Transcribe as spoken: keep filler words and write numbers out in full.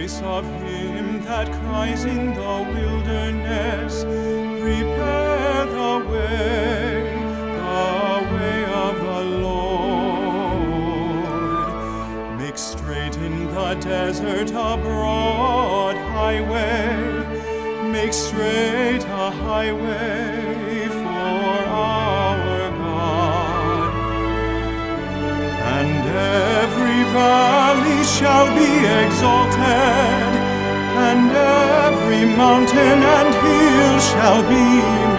voice of him that cries in the wilderness, prepare the way, the way of the Lord. Make straight in the desert a broad highway, make straight a highway for our God. And every valley shall be exalted, and every mountain and hill shall be